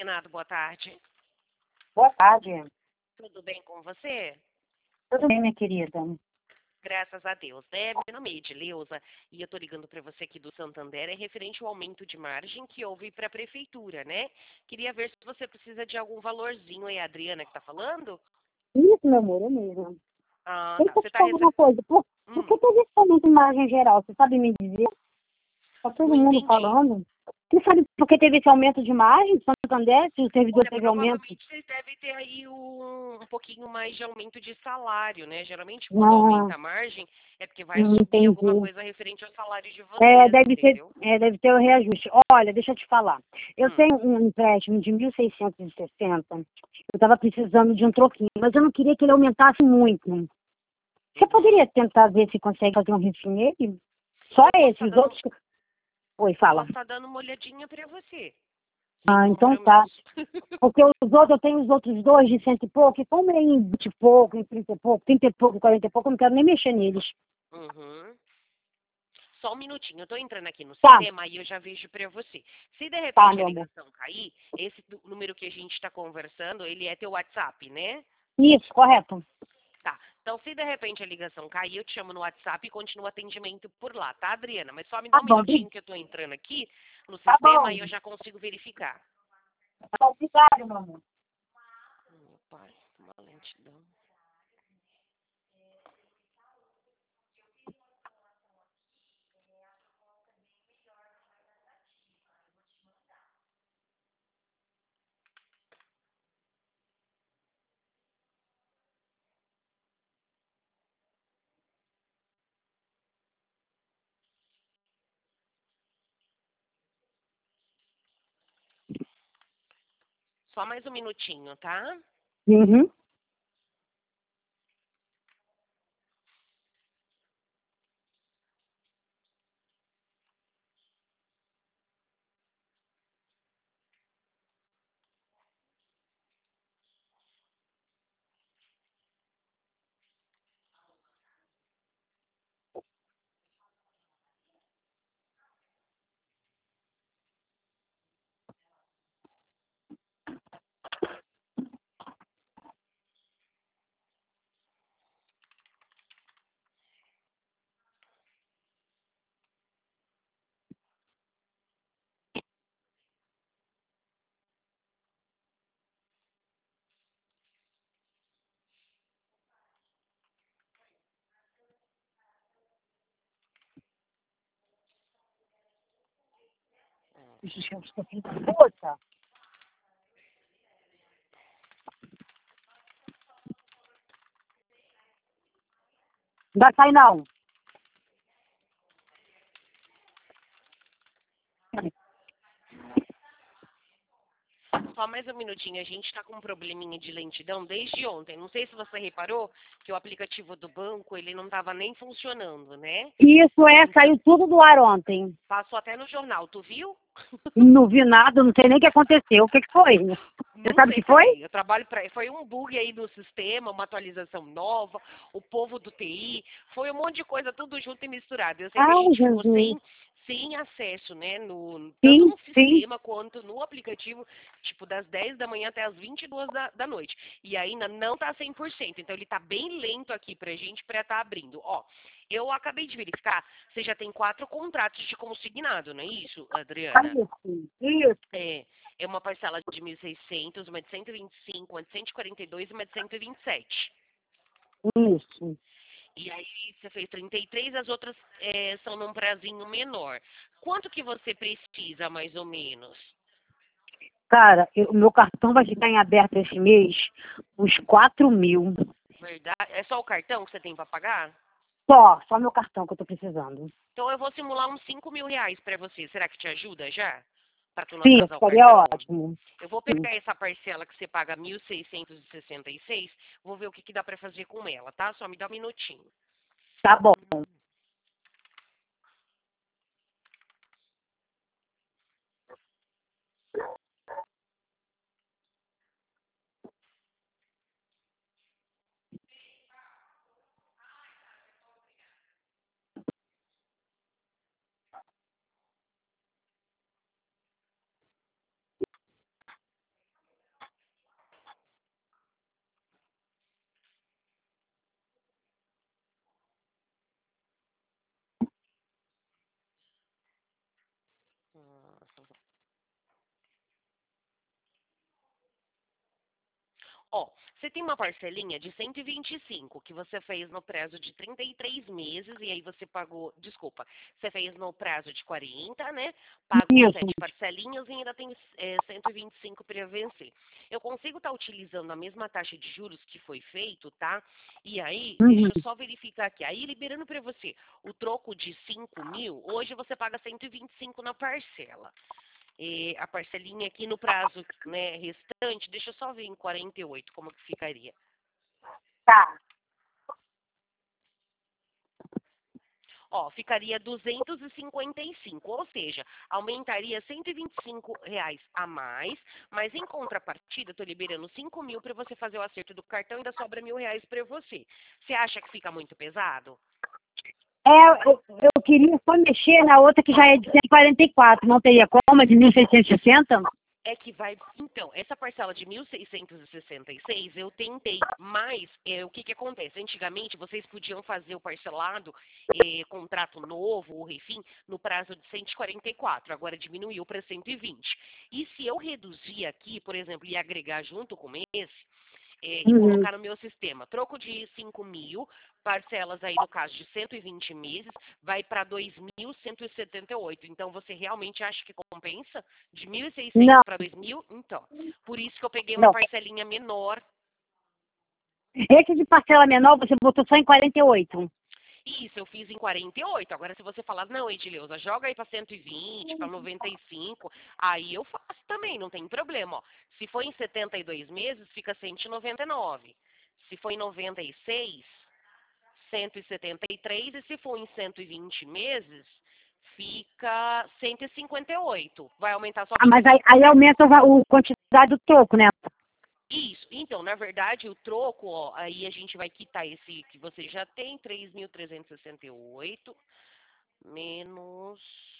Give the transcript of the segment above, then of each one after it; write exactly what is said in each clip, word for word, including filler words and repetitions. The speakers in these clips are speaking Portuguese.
Renato, boa tarde. Boa tarde. Tudo bem com você? Tudo bem, minha querida? Graças a Deus, né? Meu nome é Edileuza e eu tô ligando para você aqui do Santander, é referente ao aumento de margem que houve para a prefeitura, né? Queria ver se você precisa de algum valorzinho aí, a Adriana que tá falando? Isso, meu amor, é mesmo. Ah, Deixa tá. eu Você te tá falar uma recebendo... coisa. Por, por Hum, que teve esse aumento em margem geral? Você sabe me dizer? Tá todo não mundo entendi. falando. Você sabe por que teve esse aumento de margem? Santander, se o servidor Olha, teve aumento? provavelmente vocês devem ter aí um, um pouquinho mais de aumento de salário, né? Geralmente quando Não, aumenta a margem é porque vai não subir alguma entendi. coisa referente ao salário de É, vocês, deve ter, entendeu? é, deve ter o reajuste. Olha, deixa eu te falar. Eu Hum. tenho um empréstimo de mil seiscentos e sessenta. Eu estava precisando de um troquinho, mas eu não queria que ele aumentasse muito. Você Uhum. poderia tentar ver se consegue fazer um refim nele? Só Eu posso esse, estar os dando, outros... Oi, fala. posso estar dando uma olhadinha para você, sem Ah, então tá. compromisso. Porque os outros, eu tenho os outros dois de cento e pouco, e como é em vinte e pouco, em trinta e pouco, trinta e pouco, quarenta e pouco, eu não quero nem mexer neles. Uhum. Só um minutinho, eu tô entrando aqui no Tá, sistema e eu já vejo para você. Se de tá, repente a meu amor. ligação cair, esse du- número que a gente está conversando, ele é teu WhatsApp, né? Isso, correto. Tá. Então, se de repente a ligação cair, eu te chamo no WhatsApp e continuo o atendimento por lá, tá, Adriana? Mas só me dá Tá um bom, bri- minutinho que eu tô entrando aqui no tá sistema bom. e eu já consigo verificar. Tá, obrigado, meu amor. Meu pai, uma lentidão. Só mais um minutinho, tá? Uhum. Poxa, não vai sair não. Só mais um minutinho, a gente está com um probleminha de lentidão desde ontem. Não sei se você reparou que o aplicativo do banco ele não estava nem funcionando, né? Isso é, Então, saiu tudo do ar ontem. passou até no jornal, tu viu? Não vi nada, não sei nem o que aconteceu. O que, que foi? Você Não sabe o sei que foi? também. Eu trabalho para. Foi um bug aí no sistema, uma atualização nova, o povo do T I, foi um monte de coisa tudo junto e misturado. Eu sei que a Ai, gente ficou Jesus. sem, sem acesso, né? No, tanto Sim, no sim. sistema quanto no aplicativo, tipo, das dez da manhã até as vinte e duas da, da noite. E ainda não tá cem por cento. Então ele tá bem lento aqui pra gente para estar abrindo. Ó, eu acabei de verificar, você já tem quatro contratos de consignado, não é isso, Adriana? Isso, isso. É, é uma parcela de mil e seiscentos, uma de cento e vinte e cinco, uma de cento e quarenta e dois e uma de cento e vinte e sete. Isso. E aí você fez trinta e três, as outras é, são num prazinho menor. Quanto que você precisa, mais ou menos? Cara, o meu cartão vai ficar em aberto esse mês uns quatro mil. Verdade? É só o cartão que você tem para pagar? Só, só meu cartão que eu tô precisando. Então eu vou simular uns cinco mil reais para você. Será que te ajuda já? Para tu não Sim, atrasar o seria cartão? ótimo. Eu vou Sim. pegar essa parcela que você paga mil seiscentos e sessenta e seis, vou ver o que, que dá para fazer com ela, tá? Só me dá um minutinho. Tá bom. Ó, você tem uma parcelinha de cento e vinte e cinco que você fez no prazo de trinta e três meses e aí você pagou, desculpa, você fez no prazo de quarenta, né? Pagou Isso. sete parcelinhas e ainda tem é, cento e vinte e cinco para vencer. Eu consigo estar utilizando a mesma taxa de juros que foi feito, tá? E aí, Uhum. deixa eu só verificar aqui. Aí, liberando para você o troco de cinco mil, hoje você paga cento e vinte e cinco na parcela. E a parcelinha aqui no prazo, né, restante, deixa eu só ver em quarenta e oito como que ficaria. Tá. Ó, ficaria duzentos e cinquenta e cinco, ou seja, aumentaria cento e vinte e cinco reais a mais, mas em contrapartida, estou liberando cinco mil para você fazer o acerto do cartão e ainda sobra mil reais para você. Você acha que fica muito pesado? É, eu, eu queria só mexer na outra que já é de cento e quarenta e quatro. Não teria como, é de mil seiscentos e sessenta? É que vai. Então, essa parcela de mil seiscentos e sessenta e seis eu tentei, mas é, o que, que acontece? Antigamente vocês podiam fazer o parcelado, é, contrato novo, ou refim, no prazo de cento e quarenta e quatro, agora diminuiu para cento e vinte. E se eu reduzir aqui, por exemplo, e agregar junto com esse, é, e Uhum. colocar no meu sistema, troco de cinco mil, parcelas aí no caso de cento e vinte meses, vai para dois mil cento e setenta e oito. Então, você realmente acha que compensa? De mil e seiscentos Não, para dois mil? Então, por isso que eu peguei uma não. parcelinha menor. Esse de parcela menor você botou só em quarenta e oito. Isso, eu fiz em quarenta e oito. Agora, se você falar, não, Edileuza, joga aí para cento e vinte, para noventa e cinco, aí eu faço também, não tem problema. Ó. Se for em setenta e dois meses, fica cento e noventa e nove. Se for em noventa e seis, cento e setenta e três, e se for em cento e vinte meses, fica cento e cinquenta e oito. Vai aumentar só Ah, mas vinte e aí, cinco. aí aumenta a quantidade do troco, né? Isso. Então, na verdade, o troco, ó, aí a gente vai quitar esse que você já tem, três mil trezentos e sessenta e oito, menos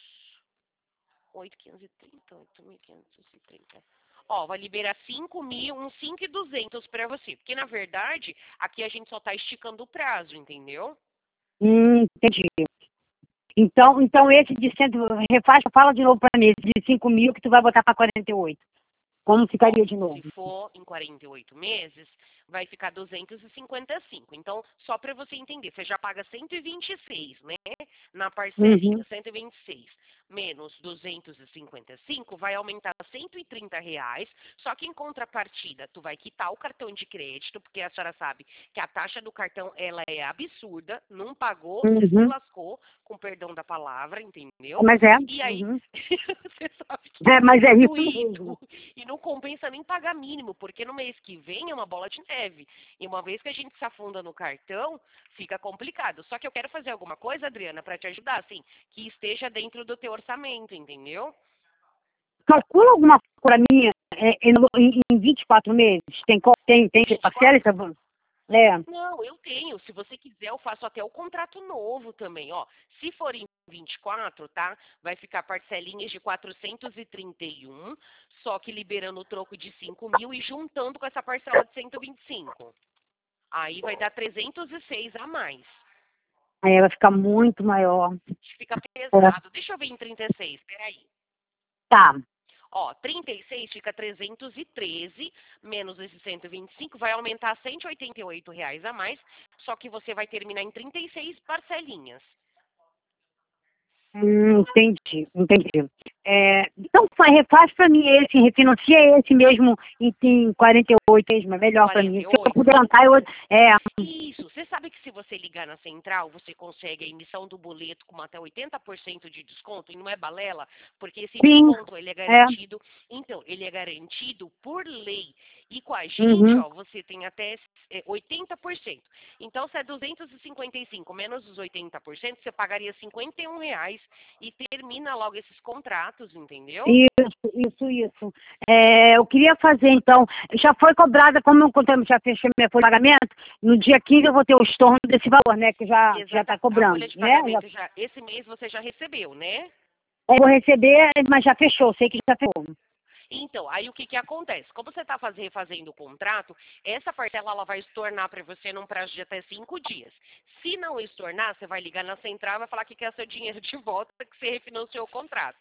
oito mil quinhentos e trinta, oito mil quinhentos e trinta. Ó, vai liberar cinco mil, uns cinco mil e duzentos para você. Porque, na verdade, aqui a gente só está esticando o prazo, entendeu? Hum, entendi. Então, então esse de cento, refaz, fala de novo para mim, esse de cinco mil que tu vai botar para quarenta e oito. Como Ó, ficaria de se novo? for em quarenta e oito meses, vai ficar duzentos e cinquenta e cinco. Então, só para você entender, você já paga cento e vinte e seis, né? Na Uhum. parcelinha, cento e vinte e seis menos duzentos e cinquenta e cinco vai aumentar cento e trinta reais. Só que em contrapartida, tu vai quitar o cartão de crédito, porque a senhora sabe que a taxa do cartão ela é absurda. Não pagou, você se Uhum. lascou, com perdão da palavra, É, entendeu? mas é. E aí, Uhum. você sabe que É, é mas é muito isso doído. mesmo. E não compensa nem pagar mínimo, porque no mês que vem é uma bola de neve. E uma vez que a gente se afunda no cartão, fica complicado. Só que eu quero fazer alguma coisa, Adriana, para te ajudar, assim, que esteja dentro do teu orçamento, entendeu? Calcula alguma coisa para mim é, em, em vinte e quatro meses? Tem, co- tem, tem parcela? vinte e quatro? Essa- É. Não, eu tenho. Se você quiser, eu faço até o contrato novo também, ó. Se for em vinte e quatro, tá? Vai ficar parcelinhas de quatrocentos e trinta e um, só que liberando o troco de cinco mil e juntando com essa parcela de cento e vinte e cinco. Aí vai dar trezentos e seis a mais. Aí vai ficar muito maior. Fica É. pesado. Deixa eu ver em trinta e seis, peraí. Tá. Ó, trinta e seis fica trezentos e treze, menos esses cento e vinte e cinco, vai aumentar cento e oitenta e oito reais a mais, só que você vai terminar em trinta e seis parcelinhas. Hum, entendi, entendi. É, então fa- refaz para mim esse, refinancia esse mesmo em, em quarenta e oito mesmo, é melhor para mim. Se eu quarenta e oito? puder entrar, eu, é, Isso. Você sabe que se você ligar na central, você consegue a emissão do boleto com até oitenta por cento de desconto, e não é balela, porque esse sim, desconto ele é é, garantido. Então, ele é garantido por lei. E com a gente, uhum. ó, você tem até é, oitenta por cento. Então, se é duzentos e cinquenta e cinco menos os oitenta por cento, você pagaria cinquenta e um reais e termina logo esses contratos, entendeu? Isso, isso, isso. É, eu queria fazer, então, já foi cobrada, como eu contei, já fechei meu folha de pagamento, no dia quinze eu vou ter o estorno desse valor, né, que já já está Exata. A cobrando, folha de né? Já, pagamento já, esse mês você já recebeu, né? eu vou receber, mas já fechou, sei que já fechou. Então, aí o que, que acontece? Como você está refazendo o contrato, essa parcela ela vai estornar para você num prazo de até cinco dias. Se não estornar, você vai ligar na central e vai falar que quer seu dinheiro de volta, que você refinanciou o contrato.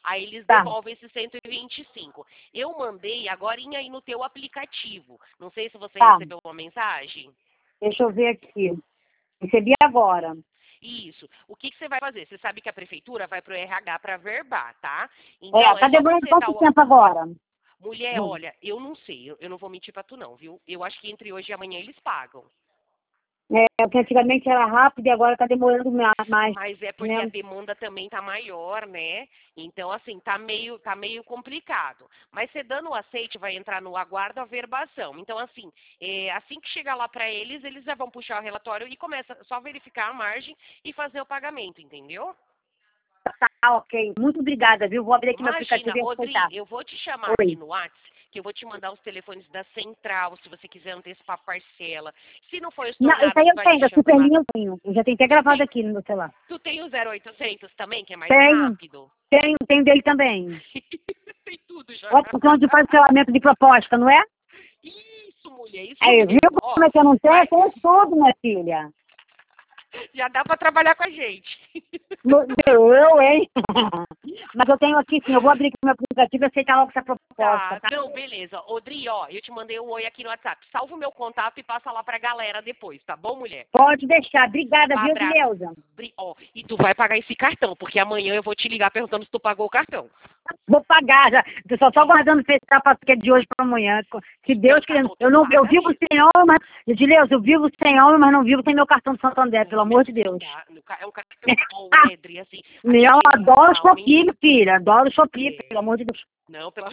Aí eles Tá. devolvem esses cento e vinte e cinco. Eu mandei agorinha aí no teu aplicativo. Não sei se você Tá. recebeu uma mensagem. Deixa eu ver aqui. Recebi agora. Isso. O que, que você vai fazer? Você sabe que a prefeitura vai pro R H para verbar, tá? É, Então, tá é só demorando você quanto dar o... tempo agora? Mulher, Hum. olha, eu não sei, eu, eu não vou mentir pra tu não, viu? Eu acho que entre hoje e amanhã eles pagam. É, porque antigamente era rápido e agora tá demorando ma- mais, Mas é porque a né? demanda também tá maior, né? Então, assim, tá meio, tá meio complicado. Mas você dando o aceite, vai entrar no aguardo a verbação. Então, assim, é, assim que chegar lá para eles, eles já vão puxar o relatório e começa só verificar a margem e fazer o pagamento, entendeu? Tá, ok. Muito obrigada, viu? Vou abrir aqui meu Imagina, aplicativo e Rodri, aceitar. eu vou te chamar aqui Oi. no WhatsApp, que eu vou te mandar os telefones da central, se você quiser antecipar a parcela. Se não for Não, isso estornável, aí você eu vai me tenho, da chamar. Superlinha eu tenho. Eu já tenho até Tu gravado tem, aqui no meu celular. tu tem o zero oitocentos também, que é mais Tenho, rápido? tenho, tenho dele também. Tem tudo já. Outro plano de parcelamento de proposta, não é? Isso, mulher, isso Aí, viu mesmo. Ó, como é que eu não tenho? Eu vai, tenho tudo, minha filha. já dá para trabalhar com a gente. Meu Deus, eu, hein? Mas eu tenho aqui sim, eu vou abrir aqui meu aplicativo e aceitar logo essa proposta, Tá, tá? não, beleza. Odri, ó, eu te mandei um oi aqui no WhatsApp. Salva o meu contato e passa lá pra galera depois, tá bom, mulher? Pode deixar. Obrigada, Um viu, abraço. Dileuza? Bri- Ó, e tu vai pagar esse cartão, porque amanhã eu vou te ligar perguntando se tu pagou o cartão. Vou pagar já. Eu só tô aguardando fechar para que é de hoje para amanhã. Se Então Deus tá querendo. bom, tu Eu, não, eu paga vivo mesmo. sem homem, mas. Dileuza, eu vivo sem homem, mas não vivo sem meu cartão de Santander, pelo amor de Deus. Tá, no ca- É um cartão bom, né, Dri? Assim, Eu atende adoro mensal, Shopee, menino. filha. Adoro Shopee, É. pelo amor de Deus. Não, pela...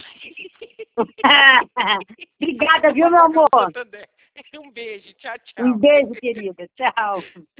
Obrigada, Eu viu, vou meu pagar o amor? Santander. Um beijo, tchau, Um tchau. beijo, querida. Tchau.